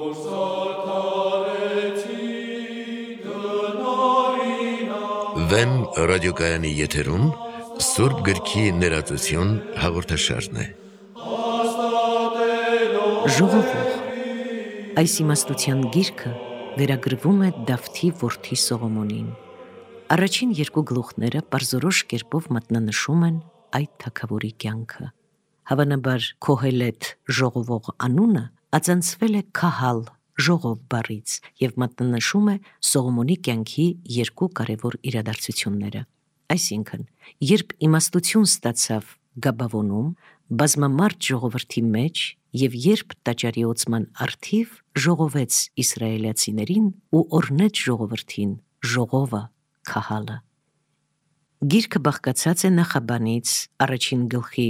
Վեն ռադիոկայանի եթերում Սուրբ գրքի ներածություն հաղորդաշարն է։ Ժողովող այս իմաստության գիրքը վերագրվում է Դավթի որդի Սողոմոնին։ Առաջին երկու գլուխները պարզորոշ կերպով մատնանշում են այդ թագավորի կյանքը։ Հավանաբար Քոհելեթ ժողովող անունը ածանցվել է քահալ ժողով բառից և մատնանշում է Սողոմոնի կյանքի երկու կարևոր իրադարձությունները։ Այսինքն, երբ իմաստություն ստացավ Գաբավոնում, բազմամարդ ժողովրդի մեջ և երբ տաճարի օծման առթիվ ժողովեց իսրայելացիներին ու օրհնեց ժողովրդին, ժողովը, քահալը։ Գիրքը բաղկացած է նախաբանից, առաջին գլխի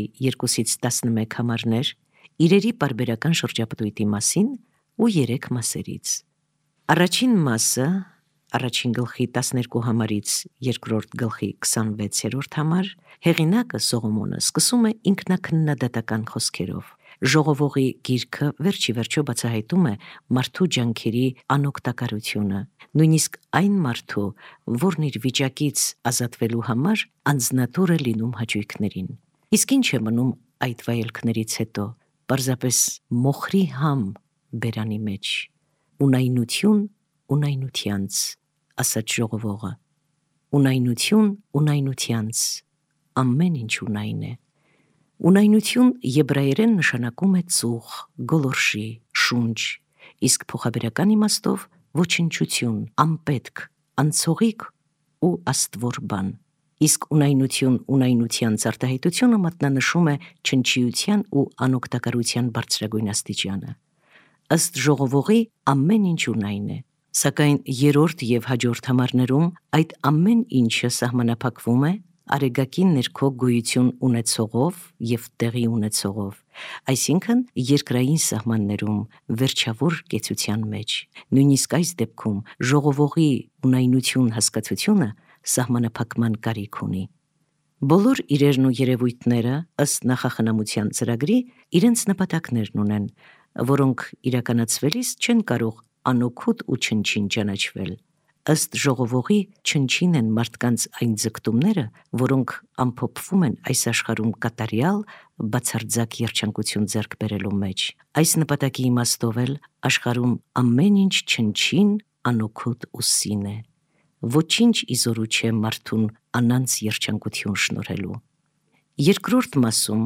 2-11 համարներ, իրերի պարբերական շրջապտույտի մասին ու 3 մասերից։ Առաջին մասը, առաջին գլխի 12 համարից երկրորդ գլխի 26-րդ համար, հեղինակը Սողոմոնը սկսում է ինքնակննադատական խոսքերով։ Ժողովողի գիրքը վերջի վերջո բացահայտում է մարդու ջանքերի անօգտակարությունը, նույնիսկ այն մարդու, որն իր վիճակից ազատվելու համար անձնատուր է լինում հաճույքներին։ Իսկ ինչ է մնում այդ վայելքներից հետո, պարզապես մոխրի համ բերանի մեջ, ունայնություն ունայնությանց, ասաց ժողովողը, ունայնություն ունայնությանց, ամեն ինչ ունայն է։ Ունայնություն եբրայերեն նշանակում է ծուղ, գոլորշի, շունչ, իսկ փոխաբերական իմաստով ոչնչություն, անպետք, անցողիկ ու աստվոր բան։ Իսկ ունայնություն ունայնությանց արտահայտությունը մատնանշում է չնչիության ու անօգտակարության բարձրագույն աստիճանը։ Ըստ ժողովողի ամեն ինչ ունայն է, սակայն երրորդ և հաջորդ համարներում այդ ամեն ինչը սահմանափակվում է արեգակին ներքո գոյություն ունեցողով և տեղի ունեցողով, այսինքն երկրային սահմաններում, վերջավոր կեցության մեջ։ Նույնիսկ այս դեպքում ժողովողի ունայնություն հասկացությունը սահմանափակման կարիք ունի։ Բոլոր իրերն ու երևույթները ըստ նախախնամության ծրագրի իրենց նպատակներն ունեն, որոնք իրականացվելիս չեն կարող անօգուտ ու չնչին ճանաչվել։ Ըստ ժողովողի չնչին են մարդկանց այն ձգտումները, որոնք ամփոփվում են այս աշխարհում կատարյալ բացարձակ երջանկություն ձեռք բերելու մեջ։ Այս նպատակի իմաստով էլ աշխարհում ամեն ինչ չնչին, անօգուտ ու սին է։ Ոչինչ իզորու չէ մարդուն անանց երջանկություն շնորհելու։ Երկրորդ մասում,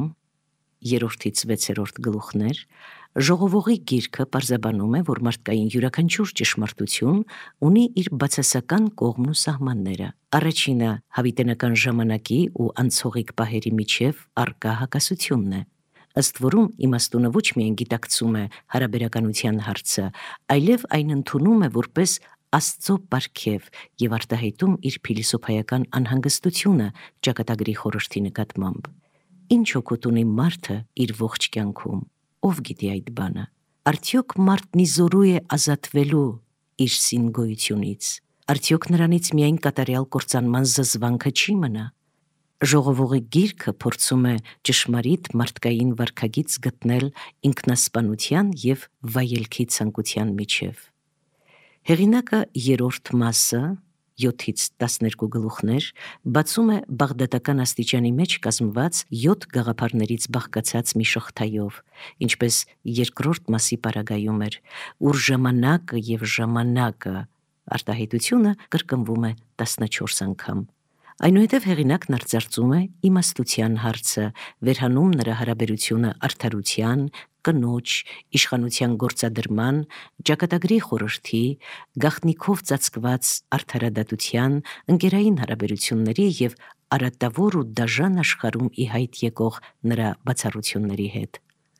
3-ից 6-րդ գլուխներ, ժողովողի գիրքը պարզաբանում է, որ մարդկային յուրաքանչյուր ճշմարտություն ունի իր բացասական կողմն ու սահմանները։ Առաջինը հավիտենական ժամանակի ու անցողիկ պահերի միջև առկա հակասությունն է, ըստ որում իմաստունը ոչ միայն գիտակցում է հարաբերականության հարցը, այլև այն ընդունում է որպես Աստծո պարգև և արտահայտում իր փիլիսոփայական անհանգստությունը ճակատագրի խորհրդի նկատմամբ։ Ինչ օգուտ ունի մարդը իր ողջ կյանքում, ով գիտի այդ բանը։ Արդյոք մարդն իզորու է ազատվելու իր սին գոյությունից։ Արդյոք նրանից միայն կատարյալ կործանման զզվանքը չի մնա։ Ժողովողի գիրքը փորձում է ճշմարիտ մարդկային վարքագիծ գտնել ինքնասպանության և վայելքի ցանկության միջև։ Հեղինակը երրորդ մասը, 7-ից 12 գլուխներ, բացում է բաղդադական աստիճանի մեջ կազմված 7 գաղափարներից բաղկացած մի շղթայով, ինչպես երկրորդ մասի պարագայում էր, ուր ժամանակը և ժամանակը արտահայտությունը կրկնվում է 14 անգամ։ Այնուհետև հեղինակն արձարծում է իմաստության հարցը, վերհանում նրա հարաբերությունը արդարության, կնոջ, իշխանության գործադրման, ճակատագրի խորհրդի, գաղտնիքով ծածկված արդարադատության, ընկերային հարաբերությունների և արատավոր ու դաժան աշխարհում ի հայտ եկող նրա բացառությունների հետ։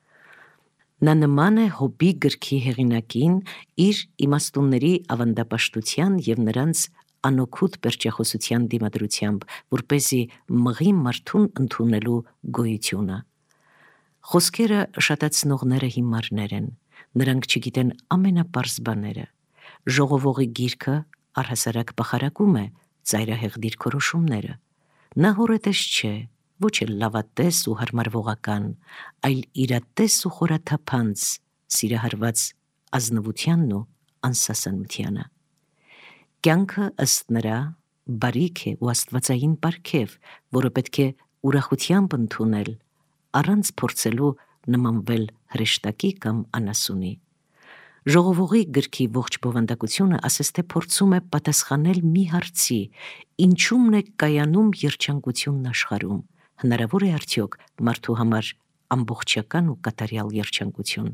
Նա նման է Հոբի գրքի հեղինակին իր իմաստունների ավանդապաշտության և նրանց անօգուտ պերճախոսության դիմադրությամբ, որպեսզի մղի մարդուն ընդունելու գոյությունը։ Խոսքերը շատացնողները հիմարներ են, նրանք չգիտեն ամենապարզ բաները։ Ժողովողի գիրքը առհասարակ պախարակում է ծայրահեղ դիրքորոշումները։ Նա հորետես չէ, ոչ էլ լավատես ու հարմարվողական, այլ իրատես ու խորաթափանց, սիրահարված ազնվությանն ու անսասանությանը։ Կյանքը ըստ նրա բարիք է ու աստվածային պարգև, որը պետք է ուրախությամբ ընդունել, առանց փորձելու նմանվել հրեշտակի կամ անասունի։ Ժողովողի գրքի ողջ բովանդակությունը ասես թե փորձում է պատասխանել մի հարցի. ինչումն է կայանում երջանկությունն աշխարհում, հնարավոր է արդյոք մարդու համար ամբողջական ու կատարյալ երջանկություն։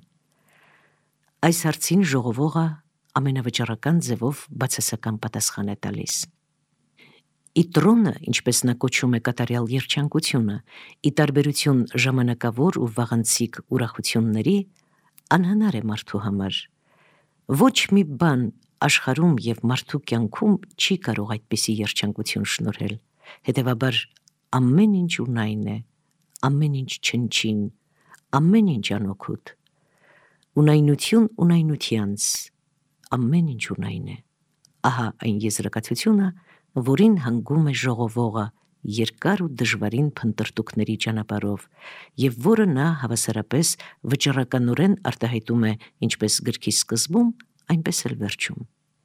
Այս հարցին ժողովողը ամենավճռական ձևով բացասական պատասխան է տալիս։ Իտրոնը, ինչպես նա կոչում է կատարյալ երջանկությունը, ի տարբերություն ժամանակավոր ու վաղանցիկ ուրախությունների, անհնար է մարդու համար։ Ոչ մի բան աշխարհում եւ մարդու կյանքում չի կարող այդպիսի երջանկություն շնորհել։ Հետևաբար ամեն ինչ ունայն է, ամեն ինչ չնչին, ամեն ինչ անօգուտ։ Ունայնություն ունայնությանց, ամեն ինչ ունայն է։ Ահա այն եզրակացությունը, որին հանգում է ժողովողը երկար ու դժվարին փնտրտուքների ճանապարհով, եւ որը նա հավասարապես վճռականորեն արտահայտում է ինչպես գրքի սկզբում, այնպես էլ վերջում։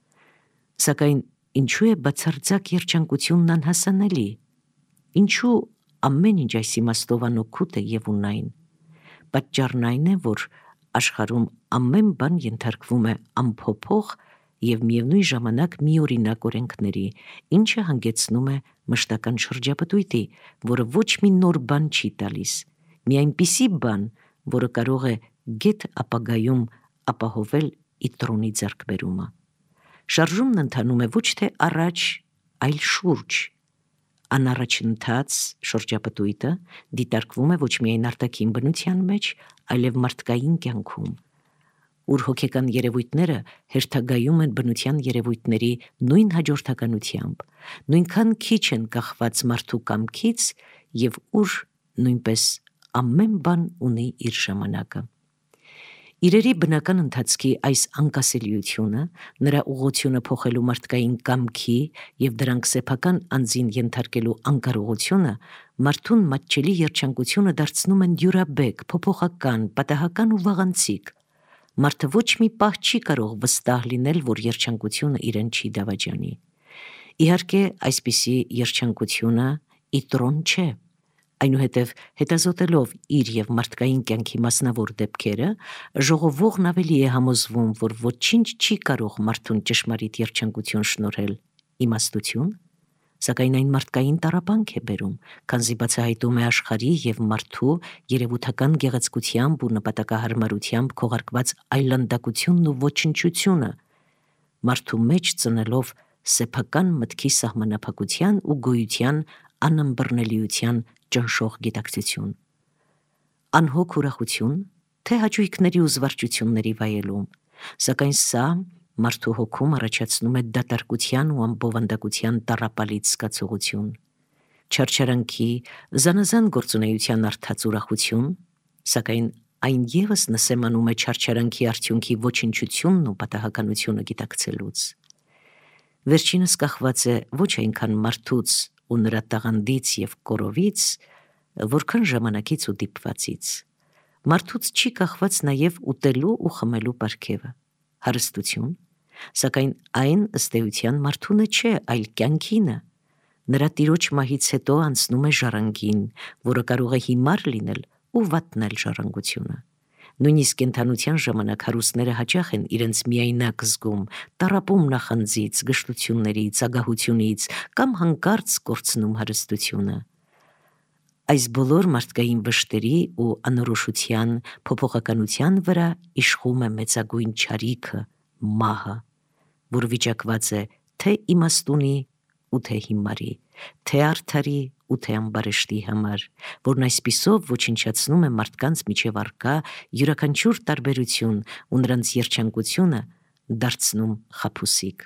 Սակայն ինչու է բացարձակ երջանկությունն անհասանելի։ Ինչու ամեն ինչ այս իմաստով անօգուտ է եւ ունայն։ Պատճառն այն է, որ աշխարհում ամեն բան ենթարկվում է անփոփոխ եւ միևնույն ժամանակ միօրինակ օրենքների, ինչը հանգեցնում է մշտական շրջապտույտի, որը ոչ մի նոր բան չի տալիս, մի այնպիսի բան, որը կարող է գեթ ապագայում ապահովել իտրոնի ձեռքբերումը։ Շարժումն ընթանում է ոչ թե առաջ, այլ շուրջ։ Անառաջընթաց շրջապտույտը դիտարկվում է ոչ միայն արտաքին բնության մեջ, այլև մարդկային կյանքում, ուր հոգեկան երևույթները հերթագայում են բնության երևույթների նույն հաջորդականությամբ, նույնքան քիչ են կախված մարդու կամքից եւ ուր նույնպես ամեն բան ունի իր ժամանակը։ Իրերի բնական ընթացքի այս անկասելիությունը, նրա ուղղությունը փոխելու մարդկային կամքի եւ դրանք սեփական անձին ենթարկելու անկարողությունը մարդուն մատչելի երջանկությունը դարձնում են դյուրաբեկ, փոփոխական, պատահական ու վաղանցիկ։ Մարդը ոչ մի պահ չի կարող վստահ լինել, որ երջանկությունը իրեն չի դավաճանի։ Իհարկե, այսպիսի երջանկությունը իտրոն չէ։ Այնուհետև, հետազոտելով իր եւ մարդկային կյանքի մասնավոր դեպքերը, ժողովողն ավելի է համոզվում, որ ոչինչ չի կարող մարդուն ճշմարիտ երջանկություն շնորհել, իմաստություն, սակայն այն մարդկային տառապանք է բերում, քանզի բացահայտում է աշխարհի եւ մարդու երևութական գեղեցկությամբ ու նպատակահարմարությամբ քողարկված այլանդակությունն ու ոչնչությունը, մարդու մեջ ծնելով սեփական մտքի սահմանափակության ու գոյության անըմբռնելիության ճնշող գիտակցություն։ Անհոգ ուրախություն, թե հաճույքների ու զվարճությունների վայելում, սակայն սա մարդու հոգում առաջացնում է դատարկության ու ամբովանդակության տառապալից զգացողություն, չարչարանքի, զանազան գործունեության արդած ուրախություն, սակայն այն եւս նսեմանում է չարչարանքի արդյունքի ոչնչությունն ու պատահականությունը գիտակցելուց։ Վերջինս կախված է ոչ այնքան մարդուց ու նրա տաղանդից եւ կորովից, որքան ժամանակից ու դիպվածից։ Մարդուց չի կախված նաեւ ուտելու ու խմելու պարգևը, հարստություն, սակայն այն ըստ էության մարդունը չէ, այլ կյանքինը։ Նրա տիրոջ մահից հետո անցնում է ժառանգին, որը կարող է հիմար լինել ու վատնել ժառանգությունը։ Նույնիսկ կենդանության ժամանակ հարուստները հաճախ են իրենց միայնակ զգում, տառապում նախանձից, գժտություններից, ագահությունից կամ հանկարծ կորցնում հարստությունը։ Այս բոլոր մարդկային վշտերի ու անորոշության փոփոխականության վրա իշխում է մեծագույն չարիքը, մահը, որ վիճակված է թե իմաստունի ու թե հիմարի, թե արդարի ու թե ամբարշտի համար, որն այսպիսով ոչնչացնում է մարդկանց միջև առկա յուրաքանչյուր տարբերություն ու նրանց երջանկությունը դարձնում խաբուսիկ։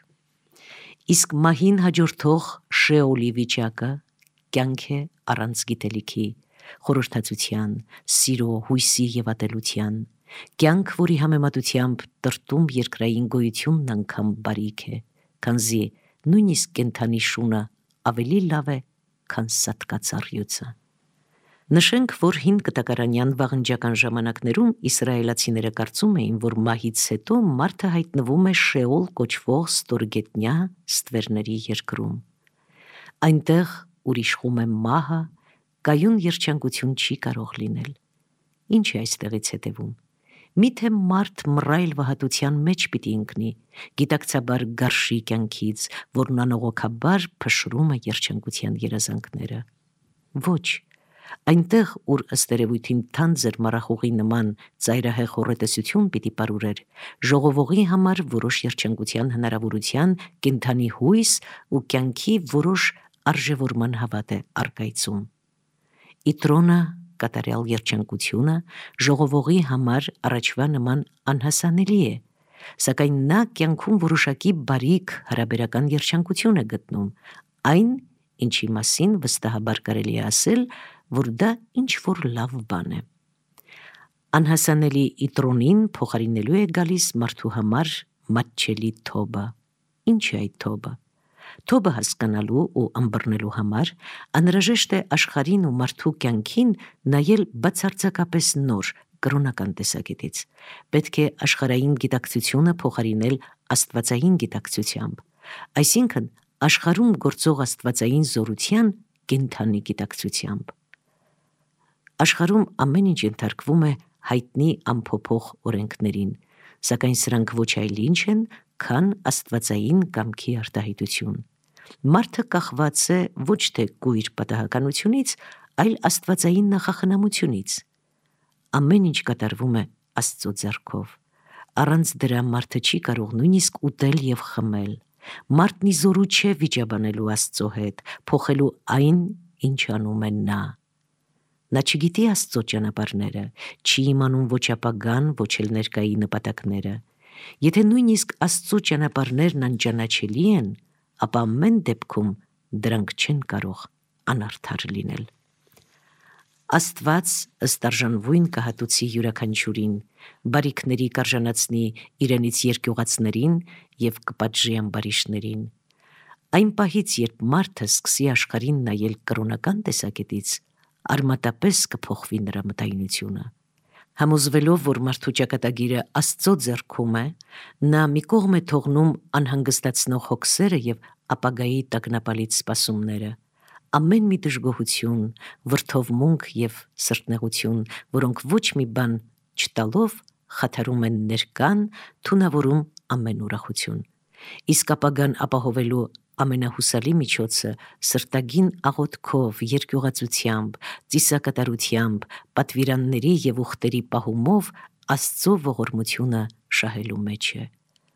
Իսկ մահին հաջորդող շեոլի վիճակը կյանք է առանց գիտելիքի, խորհրդածության, սիրո, հույսի եւ ատելության, կյանք, որի համեմատությամբ տրտում երկրային գոյությունն անգամ բարիք է, քանզի նույնիսկ կենդանի շունը ավելի լավ է, քան սատկած առյուծը։ Նշենք, որ հին կտակարանյան վաղնջական ժամանակներում իսրայելացիները կարծում էին, որ մահից հետո մարդը հայտնվում է Շեոլ կոչվող ստորգետնյա ստվերների երկրում։ Այնտեղ, ուր իշխում է մահը, կայուն երջանկություն չի կարող լինել։ Ինչ է այստեղից հետևում։ Միթե մարդ մռայլ վհատության մեջ պիտի ընկնի, գիտակցաբար գարշի կյանքից, որն անողոքաբար փշրում է երջանկության երազանքները։ Ոչ, այնտեղ, ուր ըստ երևույթին թանձր մառախուղի նման ծայրահեղ հոռետեսություն պիտի պարուրեր, ժողովողի համար որոշ երջանկության հնարավորության կենդանի հույս ու կյանքի որոշ արժևորման հավատ է առկայծում։ Իտրոնը, կատարյալ երջանկությունը, ժողովողի համար առաջվա նման անհասանելի է, սակայն նա կյանքում որոշակի բարիք հարաբերական երջանկություն է գտնում, այն, ինչի մասին վստահաբար կարելի է ասել, որ դա ինչ-որ լավ բան է։ Անհասանելի իտրոնին փոխարինելու է գալիս մարդու համար մատչելի թոբը։ Ինչ է այդ թոբը։ Թոբը հասկանալու ու ըմբռնելու համար անհրաժեշտ է աշխարհին ու մարդու կյանքին նայել բացարձակապես նոր կրոնական տեսակետից։ Պետք է աշխարհային գիտակցությունը փոխարինել աստվածային գիտակցությամբ, այսինքն աշխարհում գործող աստվածային զորության կենդանի գիտակցությամբ։ Աշխարհում ամեն ինչ ենթարկվում է հայտնի անփոփոխ օրենքներին, սակայն սրանք ոչ այլ ինչ են, քան աստվածային կամքի արտահայտություն։ Մարդը կախված է ոչ թե կույր պատահականությունից, այլ աստվածային նախախնամությունից։ Ամեն ինչ կատարվում է Աստծո ձեռքով։ Առանց դրա մարդը չի կարող նույնիսկ ուտել եւ խմել։ Մարդն իզորու չէ վիճաբանելու Աստծո հետ, փոխելու այն, ինչ անում է նա։ Նա չգիտի Աստծո ճանապարհները, չի իմանում ոչ ապագան, ոչ էլ ներկայի նպատակները։ Եթե նույնիսկ Աստծո ճանապարհներն անճանաչելի են, ապա ամեն դեպքում դրանք չեն կարող անարդար լինել։ Աստված ըստ արժանվույն կհատուցի յուրաքանչյուրին, բարիքների կարժանացնի իրենից երկյուղածներին եւ կպատժի ամբարիշներին։ Այն պահից, երբ մարդը սկսի աշխարհին նայել կրոնական տեսակետից, արմատապես կփոխվի նրա մտայնությունը։ Համոզվելով, որ մարդու ճակատագիրը Աստծո ձեռքում է, նա մի կողմ է թողնում անհանգստացնող հոգսերը եւ ապագայի տագնապալից սպասումները, ամեն մի դժգոհություն, վրդովմունք եւ սրտնեղություն, որոնք ոչ մի բան չտալով խաթարում են ներկան, թունավորում ամեն ուրախություն։ Իսկ ապագան ապահովելու ամենահուսալի միջոցը սրտագին աղոթքով, երկյուղածությամբ, ծիսակատարությամբ, պատվիրանների եւ ուխտերի պահումով Աստծո ողորմությունը շահելու մեջ է։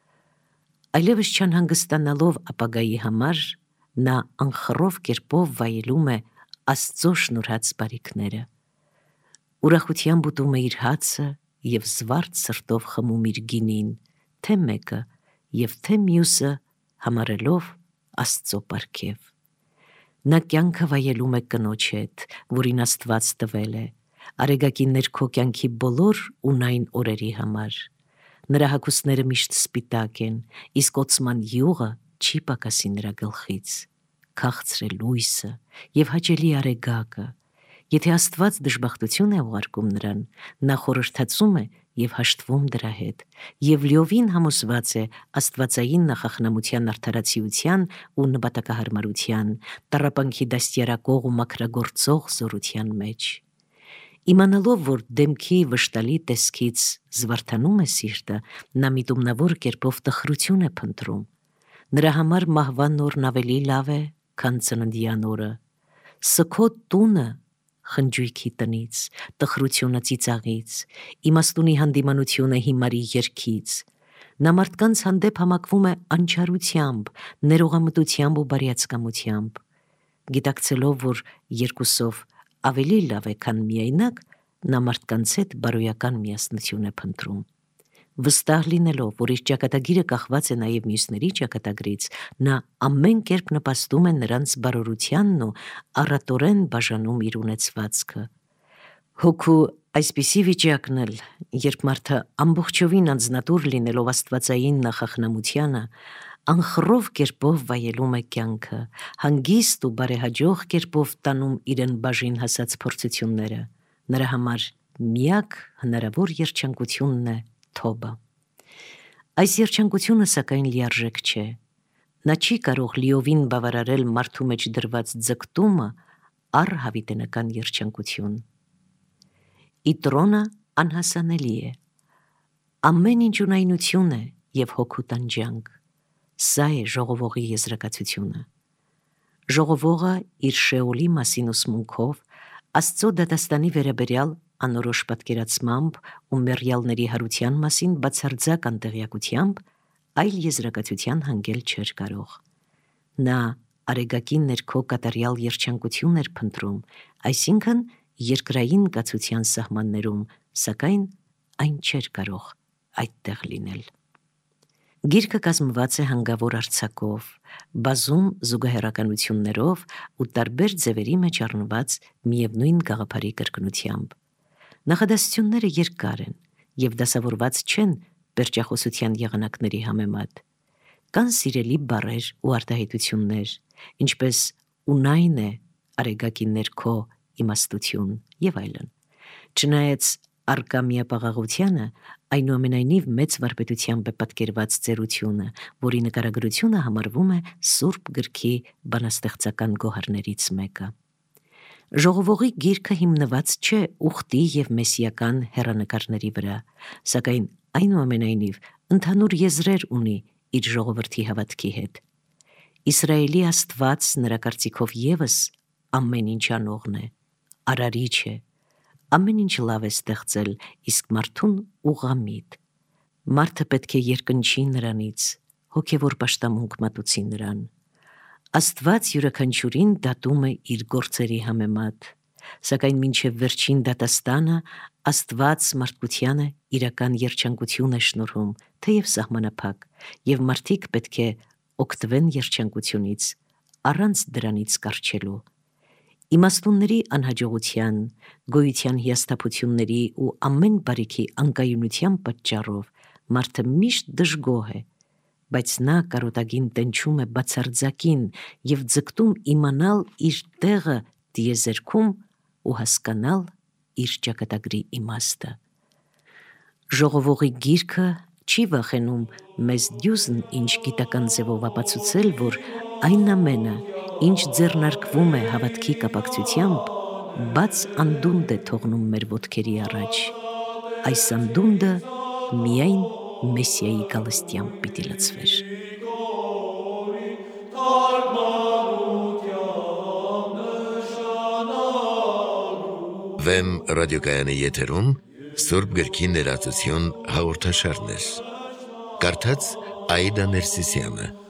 Այլևս չանհանգստանալով ապագայի համար, նա անխռով կերպով վայելում է Աստծո շնորհած բարիքները։ Ուրախությամբ ուտում է իր հացը եւ զվարթ սրտով խմում իր գինին, թե մեկը եւ թե մյուսը համարելով Աստծո պարգև։ Նա կյանքը վայելում է կնոջ հետ, որին Աստված տվել է, արեգակի ներքո կյանքի բոլոր ունայն օրերի համար։ Նրա հագուստները միշտ սպիտակ են, իսկ օծման յուղը չի պակասի նրա գլխից։ Քաղցր է լույսը եւ հաճելի արեգակը։ Եթե Աստված դժբախտություն է ուղարկում նրան, նա խորհրդածում է եւ հաշտվում դրա հետ, եւ լիովին համոզված է աստվածային նախախնամության արդարացիության ու նպատակահարմարության, տառապանքի դաստիարակող ու մաքրագործող զորության մեջ։ Իմանալով, որ դեմքի վշտալի տեսքից զվարթանում է սիրտը, նա միտումնավոր կերպով տխրություն է փնտրում։ Նրա համար մահվան օրն ավելի լավ է, քան ծննդյան օրը։ Սքո տունը խնջույքի տնից, տխրությունը ծիծաղից, իմաստունի հանդիմանությունը հիմարի երգից։ Նա մարդկանց հանդեպ համակվում է անչարությամբ, ներողամտությամբ ու բարյացկամությամբ։ Գիտակցելով, որ երկուսով ավելի լավ է, քան միայնակ, նա մարդկանց հետ բարոյական միասնություն է փնտրում։ Վստահ լինելով, որ իր ճակատագիրը կախված է նաև մյուսների ճակատագրից, նա ամեն կերպ նպաստում է նրանց բարօրությանն ու առատորեն բաժանում իր ունեցվածքը։ Հոգու այսպիսի վիճակն էլ, երբ մարդը ամբողջովին անձնատուր լինելով աստվածային նախախնամությանը, անխռով կերպով վայելում է կյանքը, հանգիստ ու բարեհաջող կերպով տանում իրեն բաժին հասած փորձությունները, նրա համար միակ հնարավոր երջանկությունն է թոբը։ Այս երջանկությունը սակայն լիարժեք չէ, նա չի կարող լիովին բավարարել մարդու մեջ դրված ձգտումը առ հավիտենական երջանկություն։ Իտրոնը անհասանելի է, ամեն ինչ ունայնություն է և հոգու տանջանք, սա է ժողովողի եզրակացությունը։ Ժողովողը իր Շեոլի մասին ուսմունքով, Աստծո դատաստանի վերաբերյալ անորոշ պատկերացմամբ ու մեռյալների հարության մասին բացարձակ անտեղյակությամբ այլ եզրակացության հանգել չէր կարող։ Նա արեգակի ներքո կատարյալ երջանկություն էր փնտրում, այսինքն երկրային կացության սահմաններում, սակայն այն չէր կարող այդտեղ լինել։ Գիրքը կազմված է հանգավոր արձակով, բազում զուգահեռականություններով ու տարբեր ձևերի մեջ առնված միևնույն գաղափարի կրկնությամբ։ Նախադասությունները երկար են և դասավորված չեն պերճախոսության եղանակների համեմատ։ Կան սիրելի բառեր ու արտահայտություններ, ինչպես ունայն է արեգակի ներքո իմաստություն և այլն։ Չնայած առկա միապաղաղությանը, այնուամենայնիվ մեծ վարպետությամբ է պատկերված ծերությունը, որի նկարագրությունը համարվում է Սուրբ գրքի բանաստեղծական գոհարներից մեկը։ Ժողովողի գիրքը հիմնված չէ ուխտի և մեսիական հեռանկարների վրա, սակայն այնուամենայնիվ ընդհանուր եզրեր ունի իր ժողովրդի հավատքի հետ։ Իսրայելի Աստված նրա կարծիքով ևս ամեն ինչ անողն է, արարիչ է, ամեն ինչ լավ է ստեղծել, իսկ մարդուն ուղղամիտ։ Մարդը պետք է երկնչի նրանից, հոգևոր պաշտամունք մատուցի նրան։ Աստված յուրաքանչյուրին դատում է իր գործերի համեմատ, սակայն մինչև վերջին դատաստանը Աստված մարդկությանը իրական երջանկություն է շնորհում, թեև սահմանափակ, և մարդիկ պետք է օգտվեն երջանկությունից, առանց դրանից կառչելու։ Իմաստունների անհաջողության, գոյության հիասթափությունների ու ամեն բարիքի անկայունության պատճառով մարդը միշտ դժգոհ է, բայց նա կարոտագին տենչում է բացարձակին և ձգտում իմանալ իր տեղը տիեզերքում ու հասկանալ իր ճակատագրի իմաստը։ Ժողովողի գիրքը չի վախենում մեզ դյուզն ինչ գիտական ձևով ապացուցել, որ այն ամենը, ինչ ձեռնարկվում է հավատքի կապակցությամբ, բաց անդունդ է թողնում մեր ոտքերի առաջ։ Այս անդունդը միայն Մեսիայի գալստյամբ պիտի լցվեր։ Վեմ ռադիոկայանի եթերում Սուրբ գրքի ներածություն հաղորդաշարներ։ Կարդաց Աիդա Ներսիսյանը։